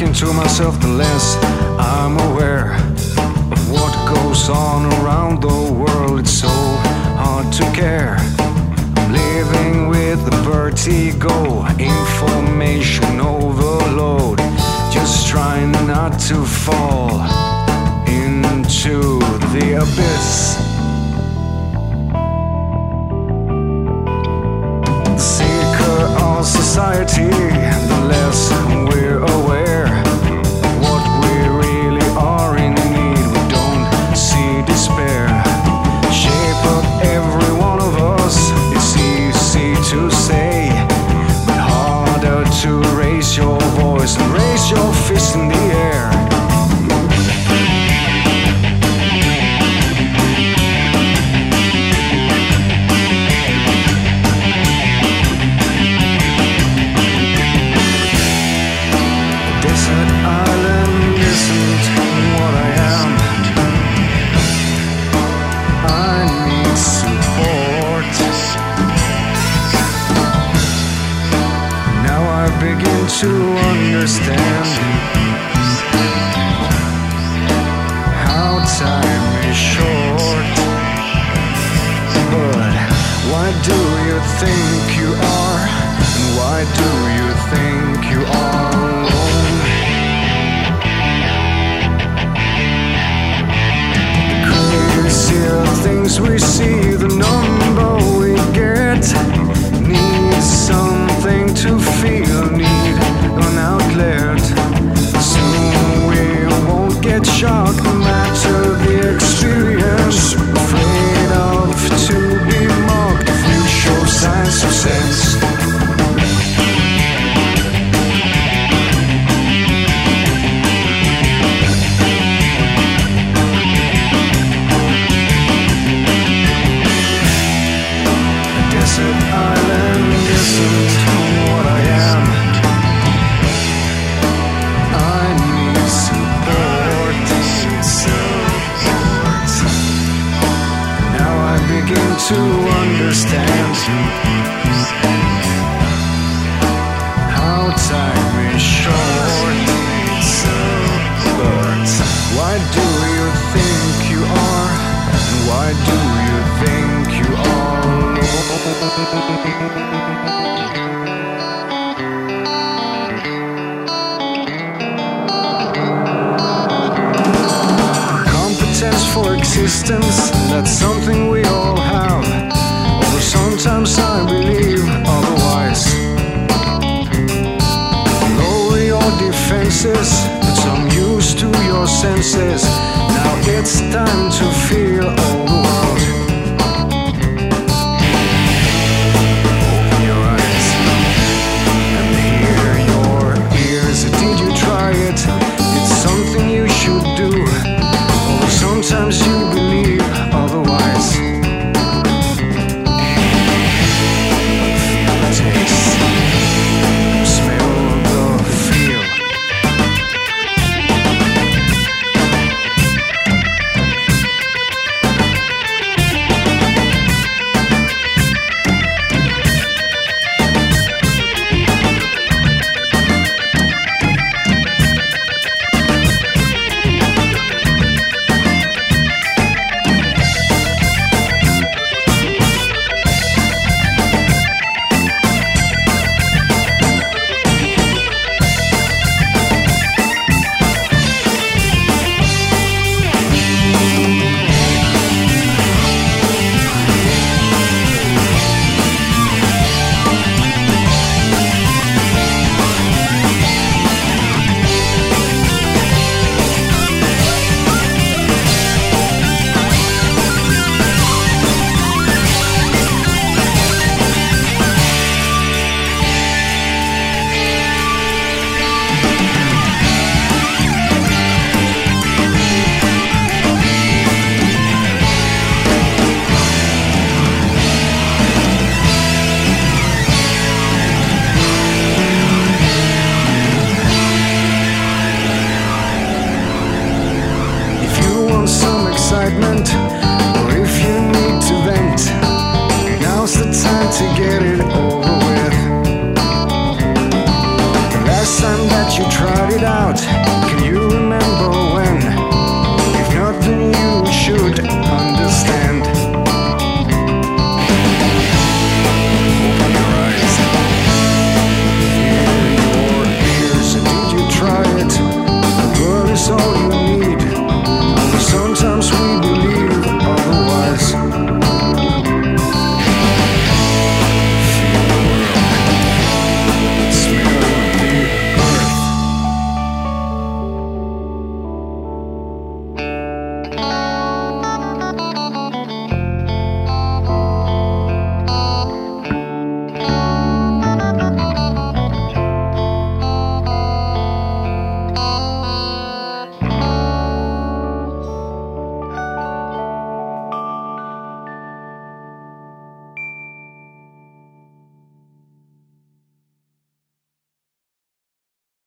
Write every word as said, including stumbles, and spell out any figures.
talking to myself, the less I'm aware of what goes on around the world. It's so hard to care. I'm living with the vertigo, information overload, just trying not to fall into the abyss. The sicker our society, the less we're aware of what we really are in need. We don't see despair shape up every one of us. It's easy to say, but harder to raise your voice and raise your fist in the air. Desert island isn't what I am. I need support. Now I begin to understand how time is short. But why do you think you are? And why do you think you are alone? The things we see, the number we get, need something to feel, need an outlet. Soon we won't get shocked, no matter the experience. Afraid of to be mocked if we show signs of sense. Desert island isn't what I am. I need support. Now I begin to understand how time is short. But why do you think you are? And why do you think you are alone? Competence for existence, that's something we all have. Although sometimes I believe otherwise. Lower your defenses, put some use to your senses. Now it's time